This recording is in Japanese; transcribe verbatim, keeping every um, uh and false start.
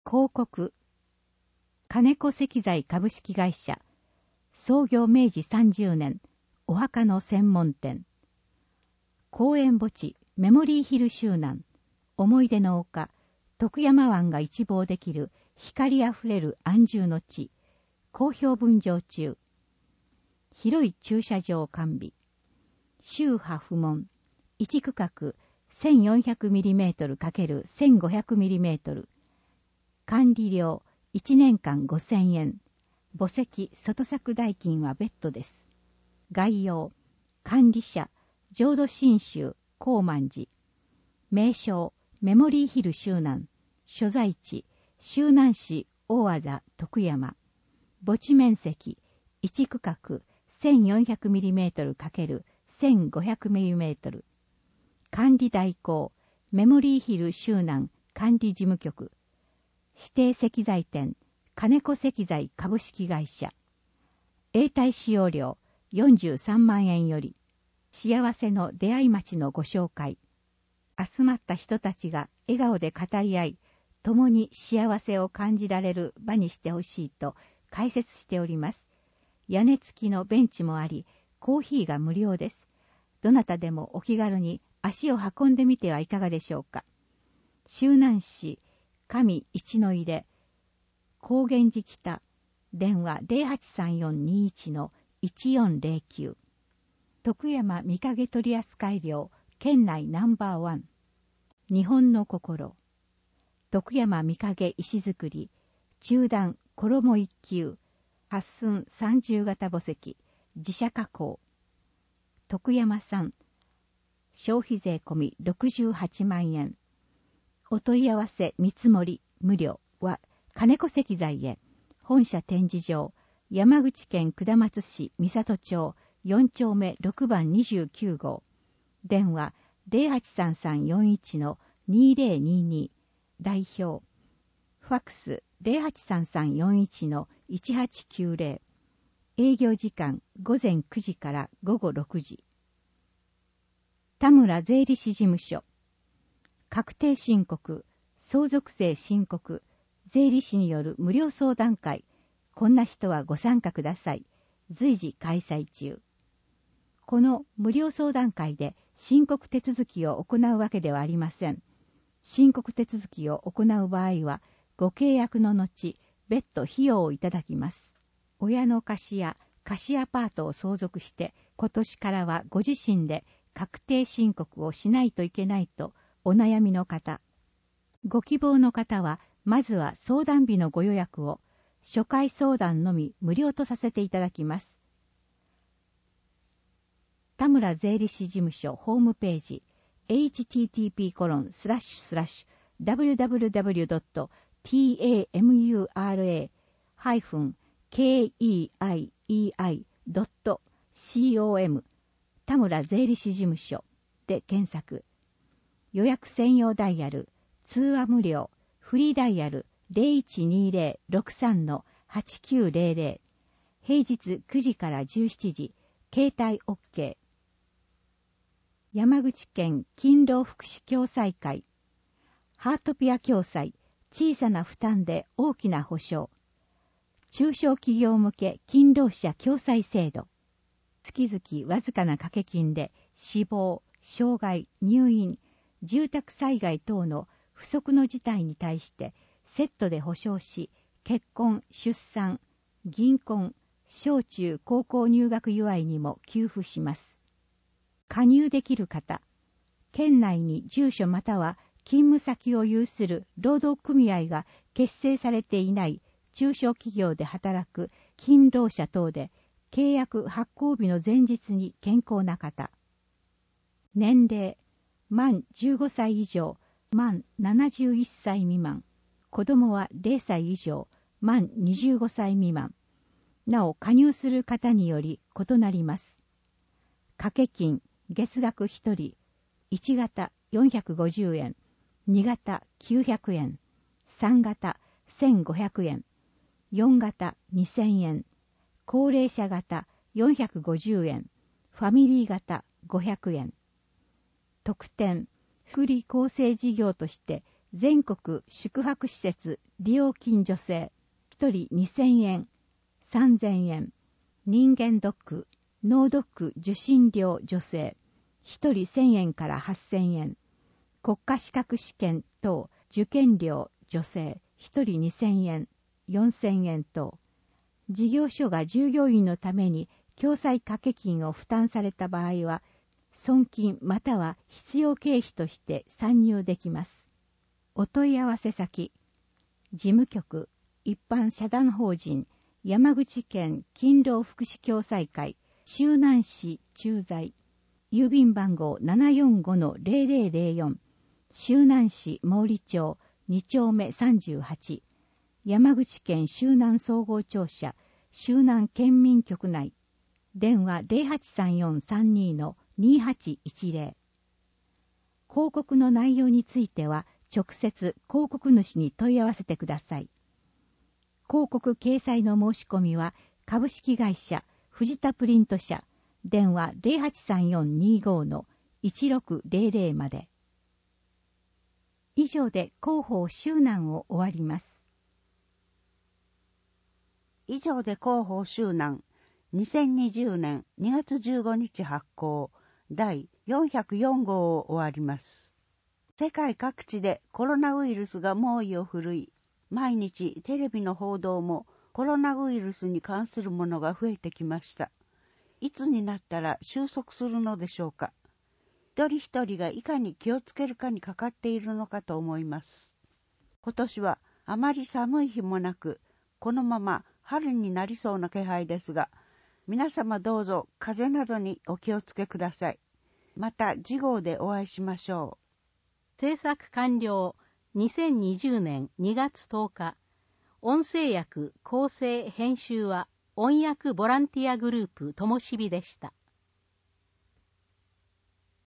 広告。金子石材株式会社。創業めいじさんじゅうねん。お墓の専門店。公園墓地メモリーヒル周南。思い出の丘。徳山湾が一望できる光あふれる安住の地。好評分譲中。広い駐車場完備。宗派不問。いち区画 せんよんひゃくミリメートルかけるせんごひゃくミリメートル。管理料いちねんかんごせんえん。墓石外作代金は別途です。概要。管理者浄土真宗高万寺。名称メモリーヒル周南。所在地周南市大字徳山。墓地面積いち区画 せんよんひゃくミリメートルかけるせんごひゃくミリメートル。管理代行メモリーヒル周南管理事務局。指定石材店金子石材株式会社。永代使用料よんじゅうさんまんえんより。幸せの出会い町のご紹介。集まった人たちが笑顔で語り合い、共に幸せを感じられる場にしてほしいと解説しております。屋根付きのベンチもあり、コーヒーが無料です。どなたでもお気軽に足を運んでみてはいかがでしょうか。周南市上一の入れ、高原寺北、電話 ゼロはちさんよんにいちのいちよんゼロきゅう。徳山御影取扱量、県内ナンバーワン。日本の心。徳山御影石造り、中段衣一級、八寸三重型墓石、自社加工。徳山産、消費税込みろくじゅうはちまんえん。お問い合わせ見積もり無料は金子石材へ。本社展示場、山口県下松市三郷町よんちょうめろくばんにじゅうきゅうごう。電話 ゼロはちさんさんよんいちのにゼロにに。代表。ファックス ゼロはちさんさんよんいちのいちはちきゅうゼロ。営業時間ごぜんくじからごごろくじ。田村税理士事務所。確定申告、相続税申告、税理士による無料相談会。こんな人はご参加ください。随時開催中。この無料相談会で申告手続きを行うわけではありません。申告手続きを行う場合は、ご契約の後、別途費用をいただきます。親の貸や貸アパートを相続して、今年からはご自身で確定申告をしないといけないとお悩みの方。ご希望の方は、まずは相談日のご予約を、初回相談のみ無料とさせていただきます。田村税理士事務所ホームページ エイチティーティーピーコロンスラッシュスラッシュダブリュダブリュダブリュドットタムラケイイアイドットコム 田村税理士事務所で検索。予約専用ダイヤル、通話無料、フリーダイヤル ゼロいちにゼロろくさんのはちきゅうゼロゼロ。平日くじからじゅうしちじ、携帯 OK。山口県勤労福祉共済会。ハートピア共済、小さな負担で大きな保障。中小企業向け勤労者共済制度。月々わずかな掛け金で死亡、障害、入院、住宅災害等の不測の事態に対してセットで保障し、結婚、出産、銀婚、小中高校入学祝いにも給付します。加入できる方、県内に住所または勤務先を有する労働組合が結成されていない中小企業で働く勤労者等で、契約発行日の前日に健康な方。年齢、満じゅうごさい以上、満ななじゅういっさい未満。子供はゼロさい以上、満にじゅうごさい未満。なお、加入する方により異なります。掛け金、月額ひとり、いち型よんひゃくごじゅうえん、に型きゅうひゃくえん、さん型せんごひゃくえん、よん型にせんえん、高齢者型よんひゃくごじゅうえん、ファミリー型ごひゃくえん。特典、福利厚生事業として全国宿泊施設利用金女性、ひとりにせんえん、さんぜんえん。人間ドック、脳ドック受診料女性、ひとりせんえんからはっせんえん。国家資格試験等受験料女性、ひとりにせんえん、よんせんえん等。事業所が従業員のために共済掛け金を負担された場合は、損金または必要経費として算入できます。お問い合わせ先、事務局、一般社団法人、山口県勤労福祉共済会、周南市駐在、郵便番号 ななよんごのゼロゼロゼロよん、周南市毛利町に丁目さんじゅうはち、山口県周南総合庁舎、周南県民局内、電話 ゼロはちさんよんさんにのにはちいちゼロ。広告の内容については、直接広告主に問い合わせてください。広告掲載の申し込みは、株式会社藤田プリント社、電話 ゼロはちさんよんにごのいちろくゼロゼロまで。以上で広報周南を終わります。 以上で広報周南、にせんにじゅうねんにがつじゅうごにち発行、だいよんひゃくよん号を終わります。世界各地でコロナウイルスが猛威を振るい、毎日テレビの報道もコロナウイルスに関するものが増えてきました。いつになったら収束するのでしょうか。一人一人がいかに気をつけるかにかかっているのかと思います。今年はあまり寒い日もなく、このまま春になりそうな気配ですが、皆様どうぞ風邪などにお気をつけください。また次号でお会いしましょう。制作完了。にせんにじゅうねんにがつとおか。音声訳、構成、編集は音訳ボランティアグループともしびでした。